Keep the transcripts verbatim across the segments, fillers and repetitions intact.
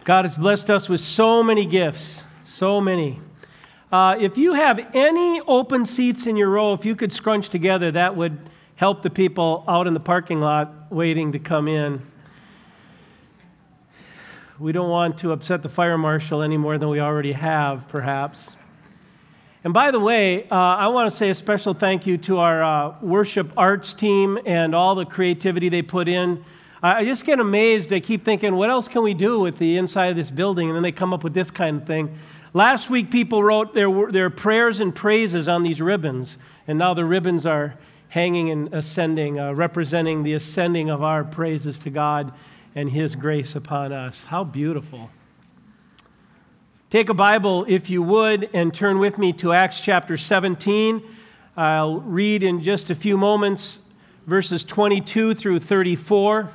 God has blessed us with so many gifts, so many. Uh, if you have any open seats in your row, if you could scrunch together, that would help the people out in the parking lot waiting to come in. We don't want to upset the fire marshal any more than we already have, perhaps. And by the way, uh, I want to say a special thank you to our uh, worship arts team and all the creativity they put in. I just get amazed. I keep thinking, what else can we do with the inside of this building? And then they come up with this kind of thing. Last week, people wrote their, their prayers and praises on these ribbons, and now the ribbons are hanging and ascending, uh, representing the ascending of our praises to God and His grace upon us. How beautiful. Take a Bible, if you would, and turn with me to Acts chapter seventeen. I'll read in just a few moments verses twenty-two through thirty-four.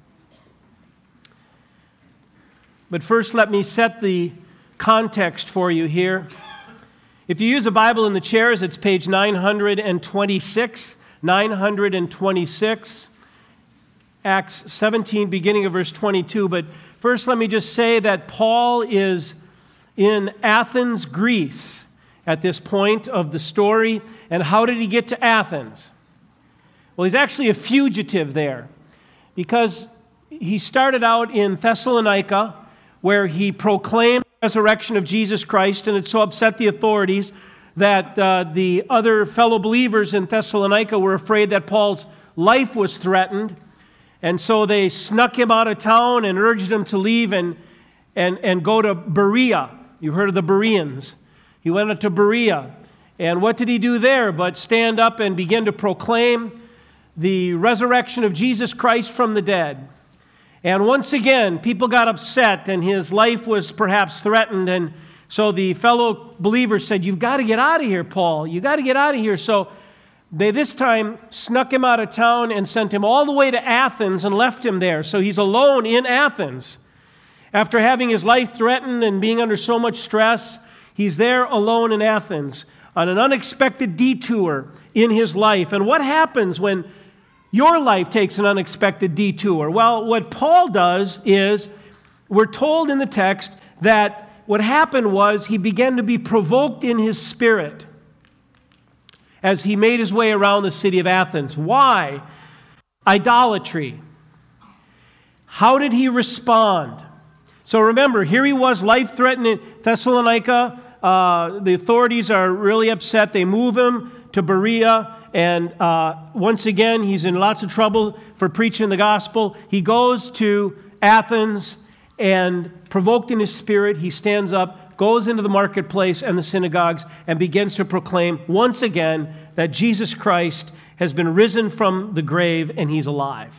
But first, let me set the context for you here. If you use a Bible in the chairs, it's page nine twenty-six. nine twenty-six. Acts seventeen, beginning of verse twenty-two. But first, let me just say that Paul is in Athens, Greece, at this point of the story. And how did he get to Athens? Well, he's actually a fugitive there, because he started out in Thessalonica, where he proclaimed the resurrection of Jesus Christ, and it so upset the authorities that uh, the other fellow believers in Thessalonica were afraid that Paul's life was threatened, and so they snuck him out of town and urged him to leave and, and, and go to Berea. You've heard of the Bereans. He went up to Berea, and what did he do there but stand up and begin to proclaim the resurrection of Jesus Christ from the dead? And once again, people got upset, and his life was perhaps threatened, and so the fellow believers said, "You've got to get out of here, Paul. You've got to get out of here." So they this time snuck him out of town and sent him all the way to Athens and left him there. So he's alone in Athens. After having his life threatened and being under so much stress, he's there alone in Athens on an unexpected detour in his life. And what happens when your life takes an unexpected detour? Well, what Paul does is, we're told in the text that what happened was he began to be provoked in his spirit as he made his way around the city of Athens. Why? Idolatry. How did he respond? So remember, here he was, life-threatening Thessalonica. Uh, the authorities are really upset. They move him to Berea. And uh, once again, he's in lots of trouble for preaching the gospel. He goes to Athens, and provoked in his spirit, he stands up, goes into the marketplace and the synagogues, and begins to proclaim once again that Jesus Christ has been risen from the grave and he's alive.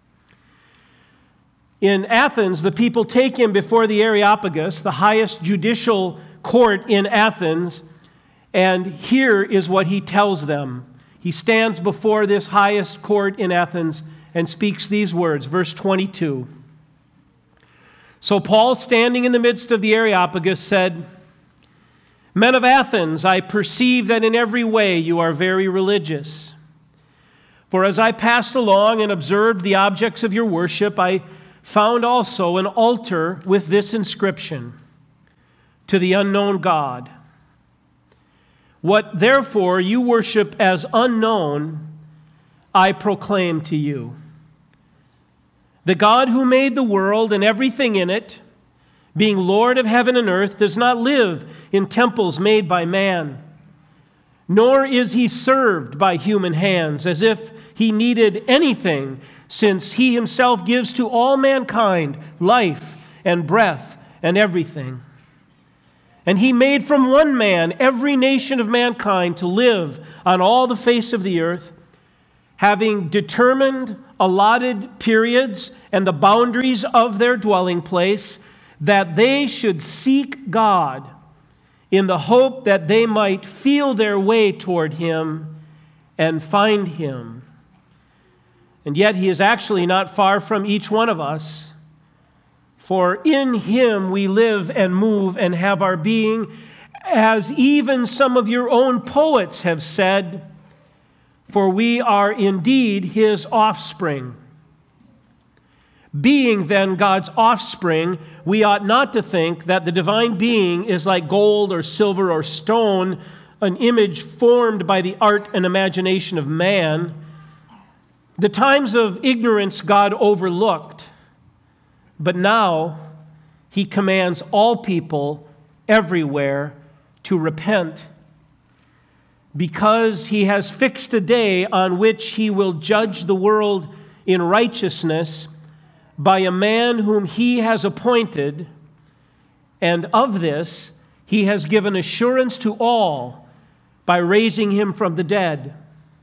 In Athens, the people take him before the Areopagus, the highest judicial court in Athens, and here is what he tells them. He stands before this highest court in Athens and speaks these words, verse twenty-two. So Paul, standing in the midst of the Areopagus, said, "Men of Athens, I perceive that in every way you are very religious. For as I passed along and observed the objects of your worship, I found also an altar with this inscription, 'To the unknown God.' What therefore you worship as unknown, I proclaim to you. The God who made the world and everything in it, being Lord of heaven and earth, does not live in temples made by man, nor is he served by human hands as if he needed anything, since he himself gives to all mankind life and breath and everything. And he made from one man every nation of mankind to live on all the face of the earth, having determined allotted periods and the boundaries of their dwelling place, that they should seek God in the hope that they might feel their way toward Him and find Him. And yet He is actually not far from each one of us. For in Him we live and move and have our being, as even some of your own poets have said, for we are indeed His offspring. Being then God's offspring, we ought not to think that the divine being is like gold or silver or stone, an image formed by the art and imagination of man. The times of ignorance God overlooked, but now He commands all people everywhere to repent, because He has fixed a day on which He will judge the world in righteousness by a man whom He has appointed, and of this He has given assurance to all by raising Him from the dead.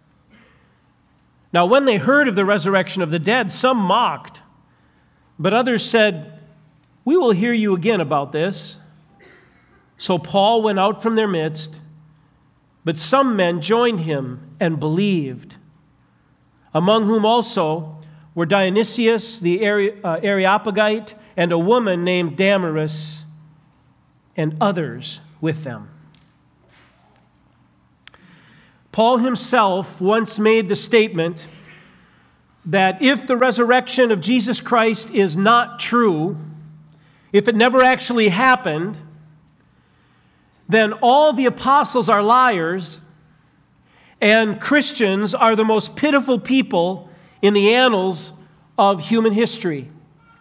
Now, when they heard of the resurrection of the dead, some mocked, but others said, "We will hear you again about this." So Paul went out from their midst, but some men joined him and believed, among whom also were Dionysius the Areopagite and a woman named Damaris, and others with them. Paul himself once made the statement that if the resurrection of Jesus Christ is not true, if it never actually happened, then all the apostles are liars, and Christians are the most pitiful people in the annals of human history.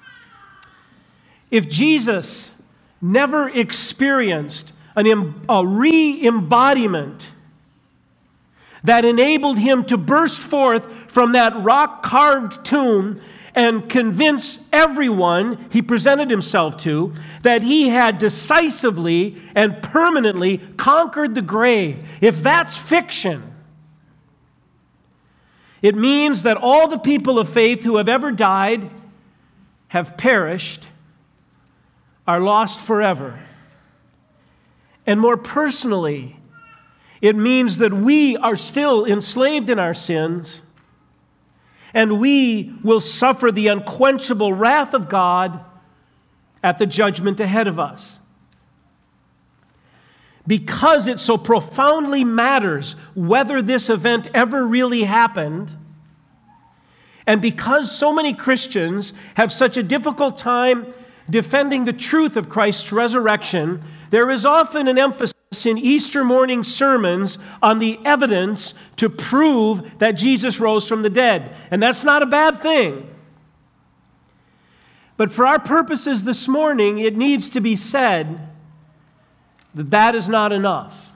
If Jesus never experienced an, a re-embodiment that enabled Him to burst forth from that rock-carved tomb and convince everyone He presented Himself to that He had decisively and permanently conquered the grave, if that's fiction, it means that all the people of faith who have ever died, have perished, are lost forever. And more personally, it means that we are still enslaved in our sins, and we will suffer the unquenchable wrath of God at the judgment ahead of us. Because it so profoundly matters whether this event ever really happened, and because so many Christians have such a difficult time defending the truth of Christ's resurrection, there is often an emphasis in Easter morning sermons on the evidence to prove that Jesus rose from the dead. And that's not a bad thing. But for our purposes this morning, it needs to be said that that is not enough.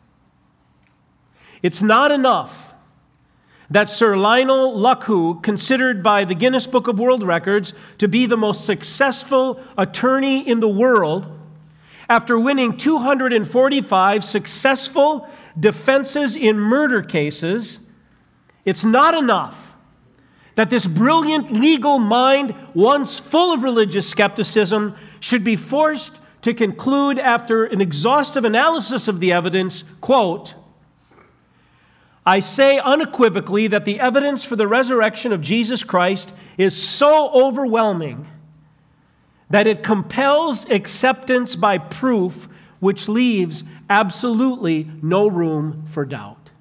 It's not enough that Sir Lionel Luckhoo, considered by the Guinness Book of World Records to be the most successful attorney in the world, after winning two hundred forty-five successful defenses in murder cases, it's not enough that this brilliant legal mind, once full of religious skepticism, should be forced to conclude after an exhaustive analysis of the evidence, quote, "I say unequivocally that the evidence for the resurrection of Jesus Christ is so overwhelming that it compels acceptance by proof, which leaves absolutely no room for doubt."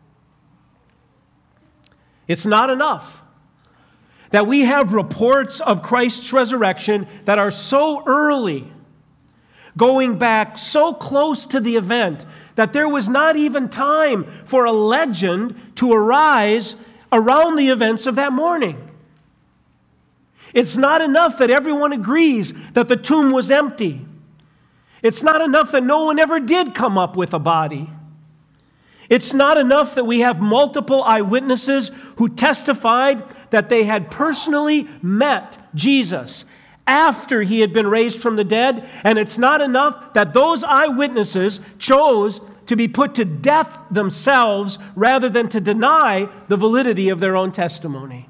It's not enough that we have reports of Christ's resurrection that are so early, going back so close to the event, that there was not even time for a legend to arise around the events of that morning. It's not enough that everyone agrees that the tomb was empty. It's not enough that no one ever did come up with a body. It's not enough that we have multiple eyewitnesses who testified that they had personally met Jesus after He had been raised from the dead. And it's not enough that those eyewitnesses chose to be put to death themselves rather than to deny the validity of their own testimony.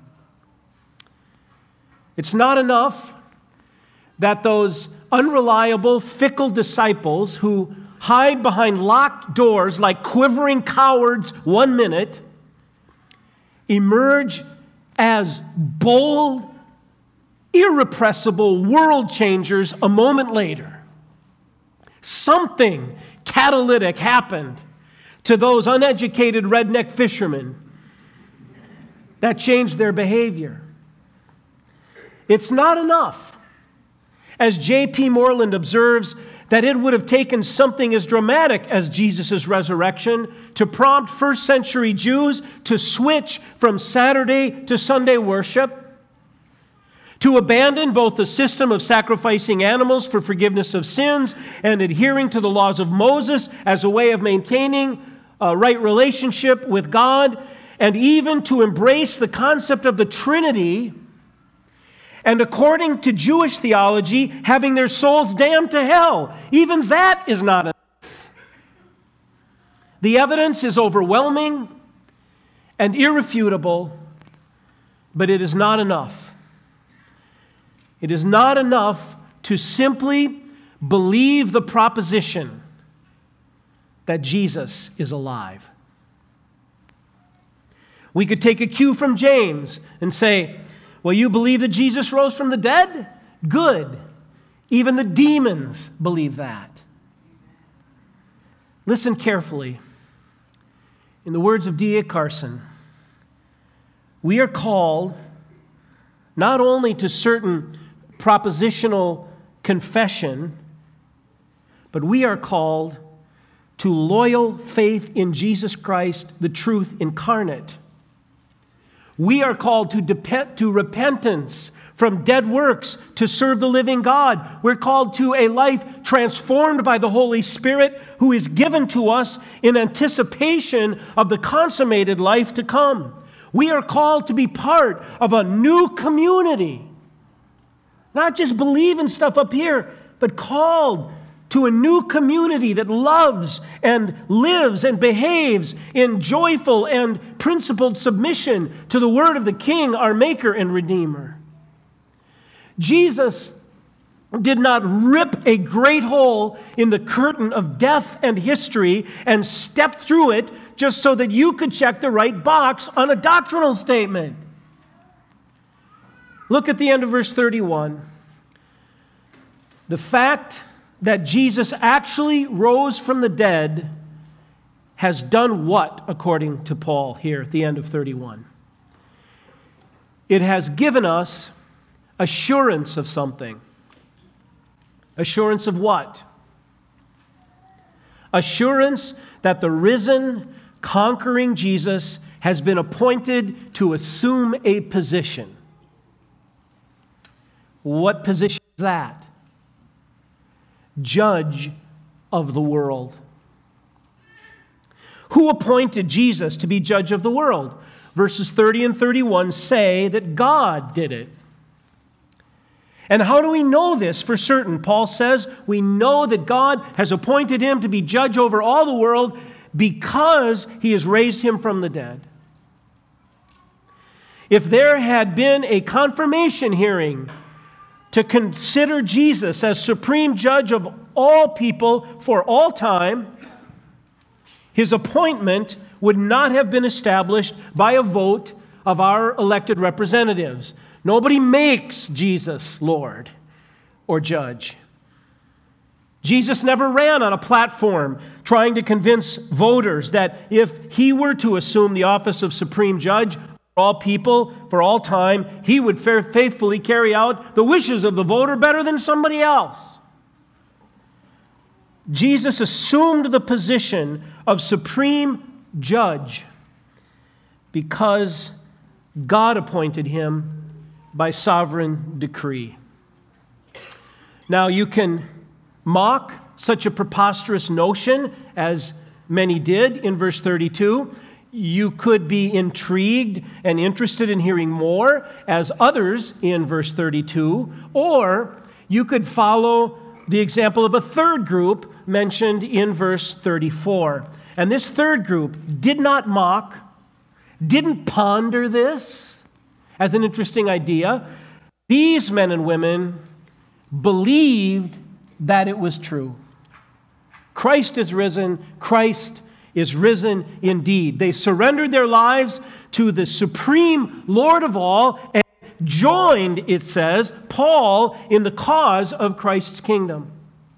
It's not enough that those unreliable, fickle disciples who hide behind locked doors like quivering cowards one minute emerge as bold, irrepressible world changers a moment later. Something catalytic happened to those uneducated redneck fishermen that changed their behavior. It's not enough. As J P Moreland observes, that it would have taken something as dramatic as Jesus' resurrection to prompt first century Jews to switch from Saturday to Sunday worship, to abandon both the system of sacrificing animals for forgiveness of sins and adhering to the laws of Moses as a way of maintaining a right relationship with God, and even to embrace the concept of the Trinity, and according to Jewish theology, having their souls damned to hell. Even that is not enough. The evidence is overwhelming and irrefutable, but it is not enough. It is not enough to simply believe the proposition that Jesus is alive. We could take a cue from James and say, well, you believe that Jesus rose from the dead? Good. Even the demons believe that. Listen carefully. In the words of D A Carson, we are called not only to certain propositional confession, but we are called to loyal faith in Jesus Christ, the truth incarnate. We are called to depend, to repentance from dead works to serve the living God. We're called to a life transformed by the Holy Spirit who is given to us in anticipation of the consummated life to come. We are called to be part of a new community. Not just believing stuff up here, but called to a new community that loves and lives and behaves in joyful and principled submission to the word of the King, our Maker and Redeemer. Jesus did not rip a great hole in the curtain of death and history and step through it just so that you could check the right box on a doctrinal statement. Look at the end of verse thirty-one. The fact that Jesus actually rose from the dead has done what, according to Paul here at the end of thirty-one? It has given us assurance of something. Assurance of what? Assurance that the risen, conquering Jesus has been appointed to assume a position. What position is that? Judge of the world. Who appointed Jesus to be judge of the world? Verses thirty and thirty-one say that God did it. And how do we know this for certain? Paul says we know that God has appointed him to be judge over all the world because he has raised him from the dead. If there had been a confirmation hearing to consider Jesus as supreme judge of all people for all time, his appointment would not have been established by a vote of our elected representatives. Nobody makes Jesus Lord or judge. Jesus never ran on a platform trying to convince voters that if he were to assume the office of supreme judge for all people, for all time, he would faithfully carry out the wishes of the voter better than somebody else. Jesus assumed the position of supreme judge because God appointed him by sovereign decree. Now, you can mock such a preposterous notion, as many did in verse thirty-two. You could be intrigued and interested in hearing more, as others in verse thirty-two, or you could follow the example of a third group mentioned in verse thirty-four. And this third group did not mock, didn't ponder this as an interesting idea. These men and women believed that it was true. Christ is risen. Christ is risen indeed. They surrendered their lives to the supreme Lord of all and joined, it says, Paul in the cause of Christ's kingdom.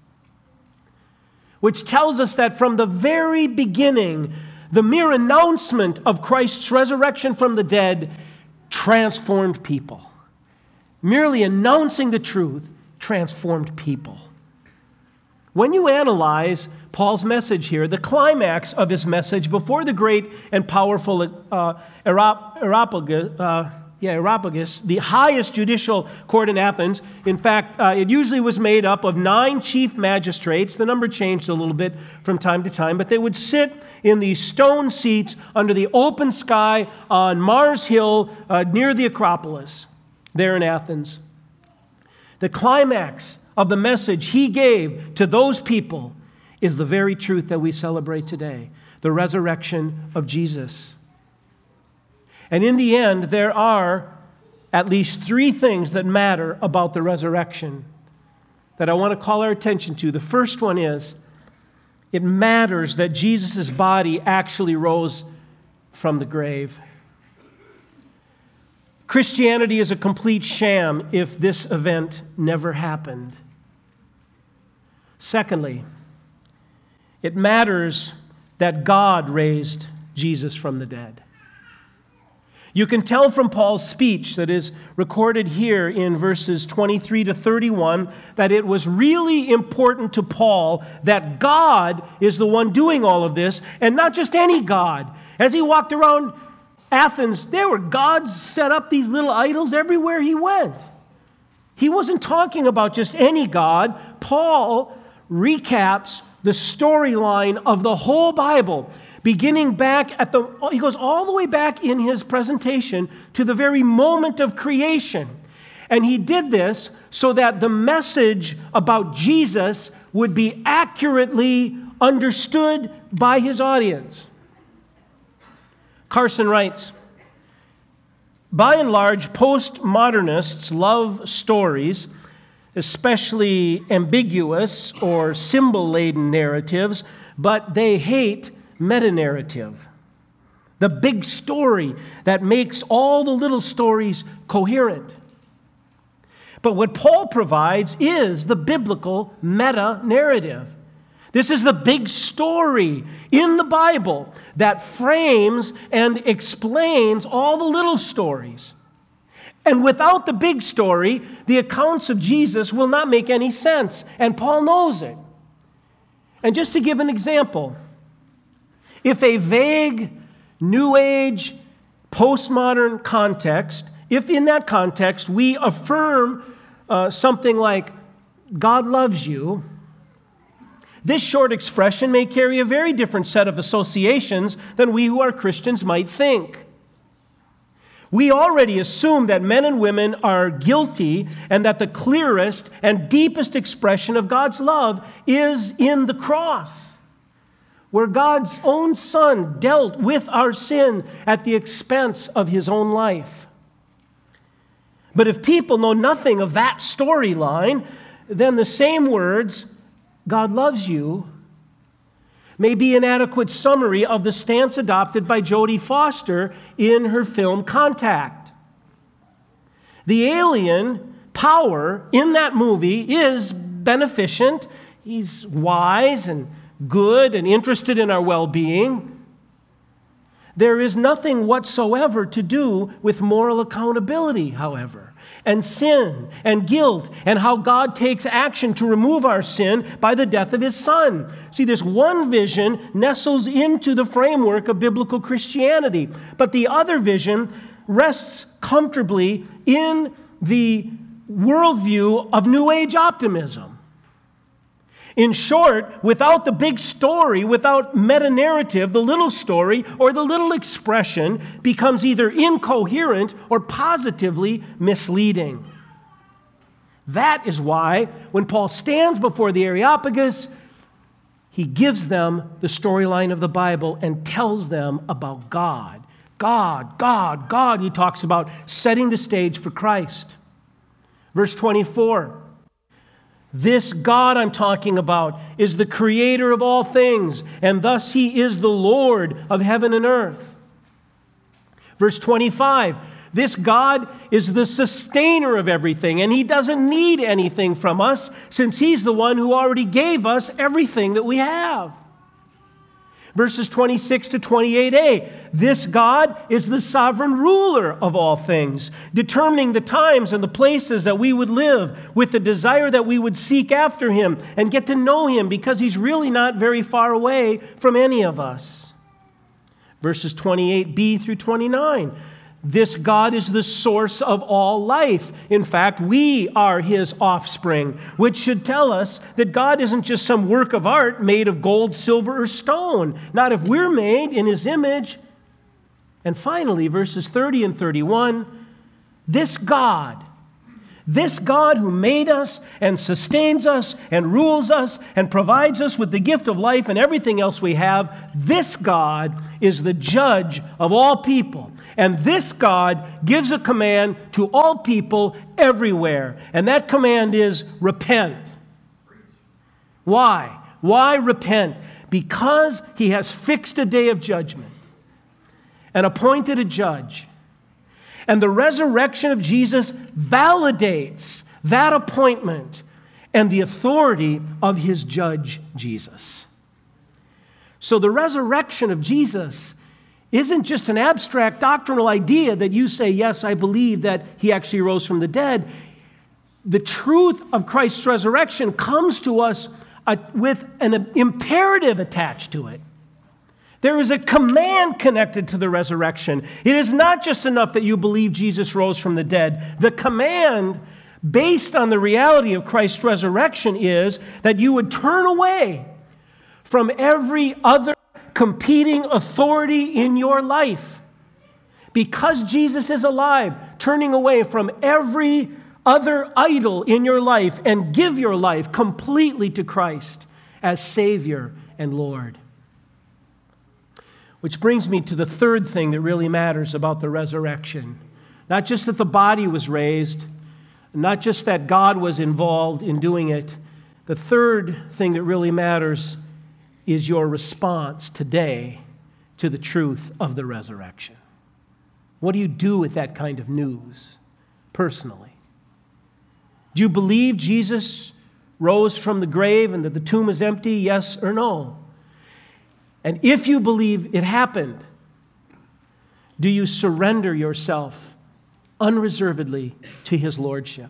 Which tells us that from the very beginning, the mere announcement of Christ's resurrection from the dead transformed people. merely announcing the truth transformed people. When you analyze Paul's message here, the climax of his message before the great and powerful uh, Areopagus, uh, yeah, Areopagus, the highest judicial court in Athens. In fact, uh, it usually was made up of nine chief magistrates. The number changed a little bit from time to time, but they would sit in these stone seats under the open sky on Mars Hill uh, near the Acropolis there in Athens. The climax of the message he gave to those people is the very truth that we celebrate today, the resurrection of Jesus. And in the end, there are at least three things that matter about the resurrection that I want to call our attention to. The first one is, it matters that Jesus' body actually rose from the grave. Christianity is a complete sham if this event never happened. Secondly, it matters that God raised Jesus from the dead. You can tell from Paul's speech that is recorded here in verses twenty-three to thirty-one that it was really important to Paul that God is the one doing all of this, and not just any God. As he walked around Athens, there were gods set up, these little idols everywhere he went. He wasn't talking about just any God. Paul recaps the storyline of the whole Bible, beginning back at the, he goes all the way back in his presentation to the very moment of creation. And he did this so that the message about Jesus would be accurately understood by his audience. Carson writes, by and large, postmodernists love stories, especially ambiguous or symbol-laden narratives, but they hate meta-narrative, the big story that makes all the little stories coherent. But what Paul provides is the biblical meta-narrative. This is the big story in the Bible that frames and explains all the little stories. And without the big story, the accounts of Jesus will not make any sense, and Paul knows it. And just to give an example, if a vague, New Age, postmodern context, if in that context we affirm uh, something like, God loves you, this short expression may carry a very different set of associations than we who are Christians might think. We already assume that men and women are guilty and that the clearest and deepest expression of God's love is in the cross, where God's own Son dealt with our sin at the expense of his own life. But if people know nothing of that storyline, then the same words, God loves you, may be an adequate summary of the stance adopted by Jodie Foster in her film Contact. The alien power in that movie is beneficent. He's wise and good and interested in our well-being. There is nothing whatsoever to do with moral accountability, however, and sin and guilt and how God takes action to remove our sin by the death of his Son. See, this one vision nestles into the framework of biblical Christianity, but the other vision rests comfortably in the worldview of New Age optimism. In short, without the big story, without meta-narrative, the little story or the little expression becomes either incoherent or positively misleading. That is why when Paul stands before the Areopagus, he gives them the storyline of the Bible and tells them about God. God, God, God, he talks about setting the stage for Christ. Verse twenty-four. This God I'm talking about is the creator of all things, and thus he is the Lord of heaven and earth. Verse twenty-five, this God is the sustainer of everything, and he doesn't need anything from us since he's the one who already gave us everything that we have. Verses twenty-six to twenty-eight a, this God is the sovereign ruler of all things, determining the times and the places that we would live with the desire that we would seek after Him and get to know Him because He's really not very far away from any of us. Verses twenty-eight b through twenty-nine, this God is the source of all life. In fact, we are His offspring, which should tell us that God isn't just some work of art made of gold, silver, or stone. Not if we're made in His image. And finally, verses thirty and thirty-one, this God, this God who made us and sustains us and rules us and provides us with the gift of life and everything else we have, this God is the judge of all people. And this God gives a command to all people everywhere. And that command is repent. Why? Why repent? Because He has fixed a day of judgment and appointed a judge. And the resurrection of Jesus validates that appointment and the authority of His judge, Jesus. So the resurrection of Jesus isn't just an abstract doctrinal idea that you say, yes, I believe that He actually rose from the dead. The truth of Christ's resurrection comes to us uh, with an imperative attached to it. There is a command connected to the resurrection. It is not just enough that you believe Jesus rose from the dead. The command, based on the reality of Christ's resurrection, is that you would turn away from every other competing authority in your life. Because Jesus is alive, turning away from every other idol in your life and give your life completely to Christ as Savior and Lord. Which brings me to the third thing that really matters about the resurrection. Not just that the body was raised, not just that God was involved in doing it. The third thing that really matters is your response today to the truth of the resurrection. What do you do with that kind of news personally? Do you believe Jesus rose from the grave and that the tomb is empty, yes or no? And if you believe it happened, do you surrender yourself unreservedly to His lordship?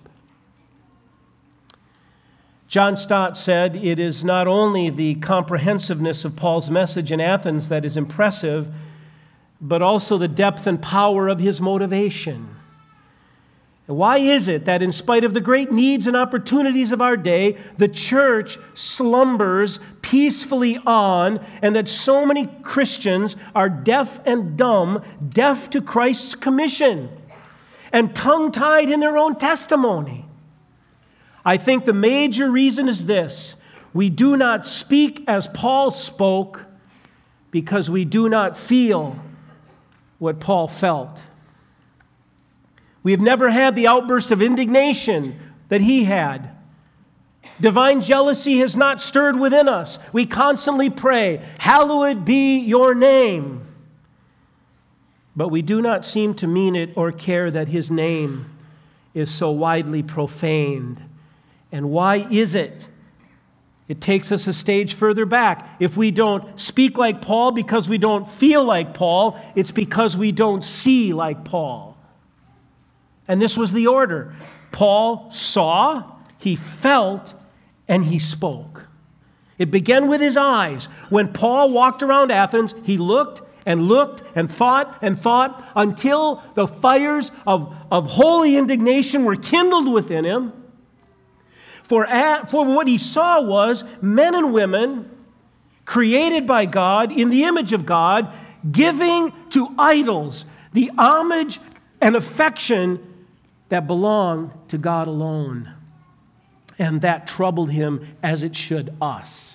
John Stott said, it is not only the comprehensiveness of Paul's message in Athens that is impressive, but also the depth and power of his motivation. Why is it that in spite of the great needs and opportunities of our day, the church slumbers peacefully on, and that so many Christians are deaf and dumb, deaf to Christ's commission, and tongue-tied in their own testimony? I think the major reason is this: we do not speak as Paul spoke because we do not feel what Paul felt. We have never had the outburst of indignation that he had. Divine jealousy has not stirred within us. We constantly pray, "Hallowed be your name." But we do not seem to mean it or care that His name is so widely profaned. And why is it? It takes us a stage further back. If we don't speak like Paul because we don't feel like Paul, it's because we don't see like Paul. And this was the order. Paul saw, he felt, and he spoke. It began with his eyes. When Paul walked around Athens, he looked and looked and thought and thought until the fires of, of holy indignation were kindled within him. For, at, for what he saw was men and women created by God in the image of God, giving to idols the homage and affection that belong to God alone. And that troubled him as it should us.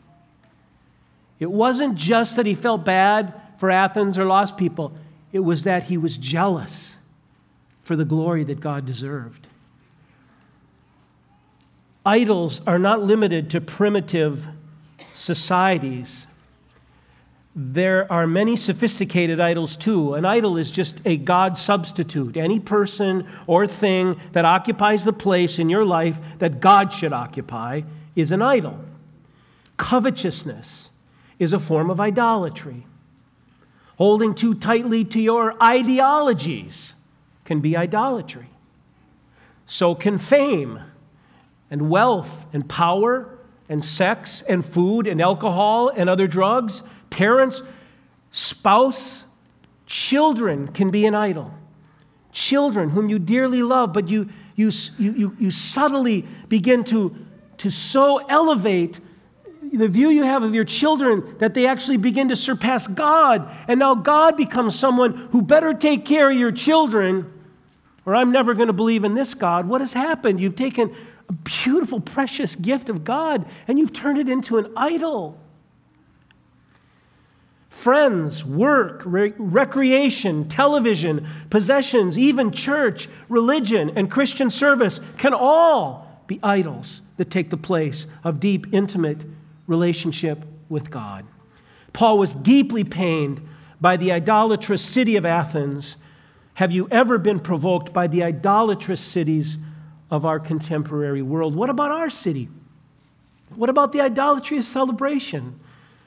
It wasn't just that he felt bad for Athens or lost people. It was that he was jealous for the glory that God deserved. Idols are not limited to primitive societies. There are many sophisticated idols too. An idol is just a God substitute. Any person or thing that occupies the place in your life that God should occupy is an idol. Covetousness is a form of idolatry. Holding too tightly to your ideologies can be idolatry. So can fame and wealth and power and sex and food and alcohol and other drugs. Parents, spouse, children can be an idol. Children whom you dearly love, but you you you you subtly begin to, to so elevate the view you have of your children that they actually begin to surpass God. And now God becomes someone who better take care of your children, or I'm never going to believe in this God. What has happened? You've taken a beautiful, precious gift of God and you've turned it into an idol. Friends, work, re- recreation, television, possessions, even church, religion, and Christian service can all be idols that take the place of deep, intimate relationship with God. Paul was deeply pained by the idolatrous city of Athens. Have you ever been provoked by the idolatrous cities of our contemporary world? What about our city? What about the idolatry of celebration?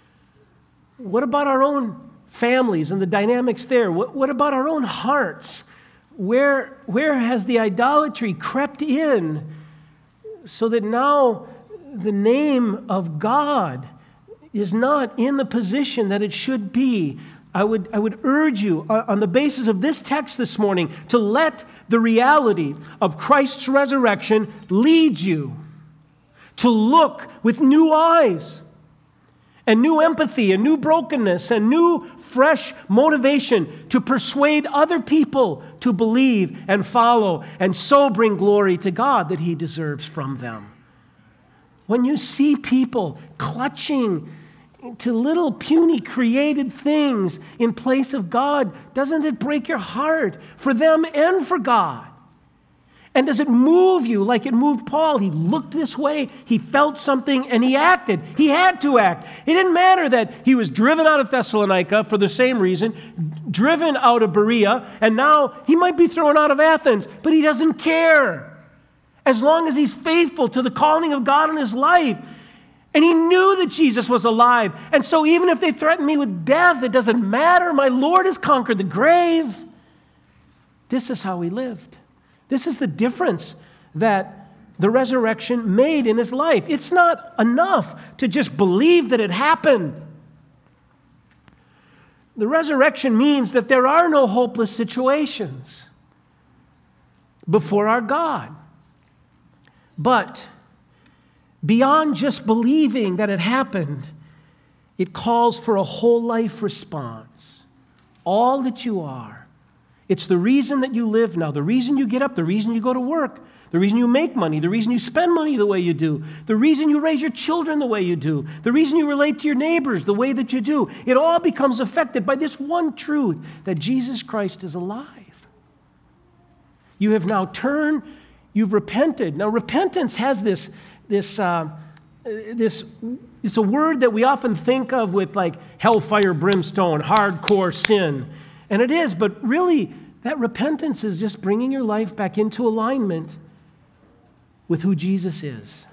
What about our own families and the dynamics there? What, what about our own hearts? Where, where has the idolatry crept in so that now the name of God is not in the position that it should be? I would, I would urge you, on the basis of this text this morning, to let the reality of Christ's resurrection lead you to look with new eyes and new empathy and new brokenness and new fresh motivation to persuade other people to believe and follow and so bring glory to God that He deserves from them. When you see people clutching to little puny created things in place of God, doesn't it break your heart for them and for God? And does it move you like it moved Paul? He looked this way, he felt something, and he acted. He had to act. It didn't matter that he was driven out of Thessalonica for the same reason, driven out of Berea, and now he might be thrown out of Athens, but he doesn't care. As long as he's faithful to the calling of God in his life. And he knew that Jesus was alive. And so even if they threaten me with death, it doesn't matter. My Lord has conquered the grave. This is how he lived. This is the difference that the resurrection made in his life. It's not enough to just believe that it happened. The resurrection means that there are no hopeless situations before our God. But beyond just believing that it happened, it calls for a whole life response. All that you are. It's the reason that you live now, the reason you get up, the reason you go to work, the reason you make money, the reason you spend money the way you do, the reason you raise your children the way you do, the reason you relate to your neighbors the way that you do. It all becomes affected by this one truth, that Jesus Christ is alive. You have now turned, you've repented. Now repentance has this This, uh, this, it's a word that we often think of with like hellfire, brimstone, hardcore sin. And it is, but really that repentance is just bringing your life back into alignment with who Jesus is.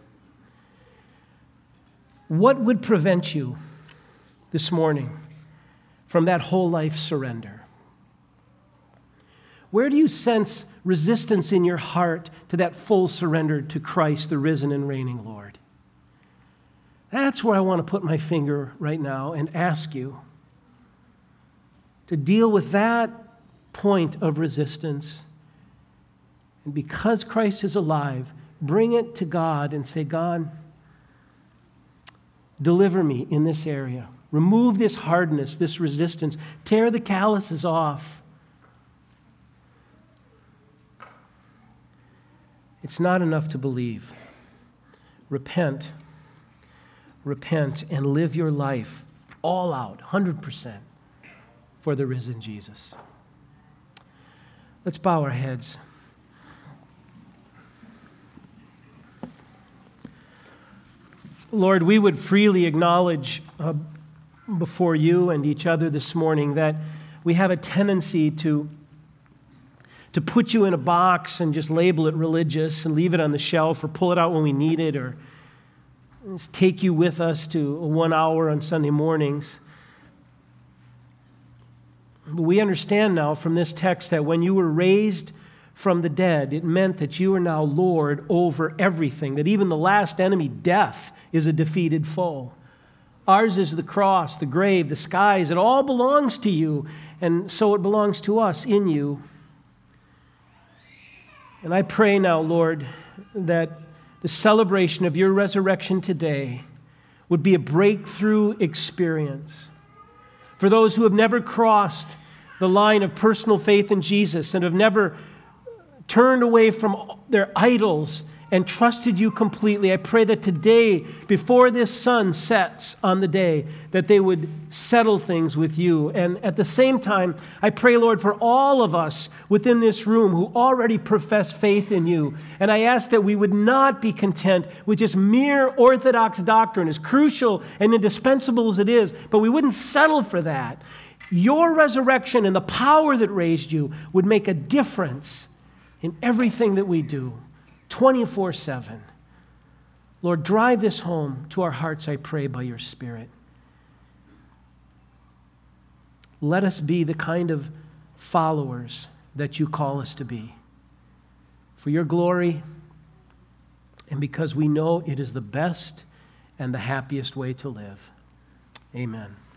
What would prevent you this morning from that whole life surrender? Where do you sense resistance in your heart to that full surrender to Christ, the risen and reigning Lord? That's where I want to put my finger right now and ask you to deal with that point of resistance. And because Christ is alive, bring it to God and say, God, deliver me in this area. Remove this hardness, this resistance. Tear the calluses off. It's not enough to believe. Repent. Repent and live your life all out, one hundred percent, for the risen Jesus. Let's bow our heads. Lord, we would freely acknowledge uh, before you and each other this morning that we have a tendency to to put you in a box and just label it religious and leave it on the shelf or pull it out when we need it, or Let's take you with us to one hour on Sunday mornings. But we understand now from this text that when you were raised from the dead, it meant that you are now Lord over everything, that even the last enemy, death, is a defeated foe. Ours is the cross, the grave, the skies. It all belongs to you, and so it belongs to us in you. And I pray now, Lord, that the celebration of your resurrection today would be a breakthrough experience for those who have never crossed the line of personal faith in Jesus and have never turned away from their idols and trusted you completely. I pray that today, before this sun sets on the day, that they would settle things with you. And at the same time, I pray, Lord, for all of us within this room who already profess faith in you. And I ask that we would not be content with just mere orthodox doctrine, as crucial and indispensable as it is, but we wouldn't settle for that. Your resurrection and the power that raised you would make a difference in everything that we do. twenty-four seven. Lord, drive this home to our hearts, I pray, by your Spirit. Let us be the kind of followers that you call us to be. For your glory, and because we know it is the best and the happiest way to live. Amen.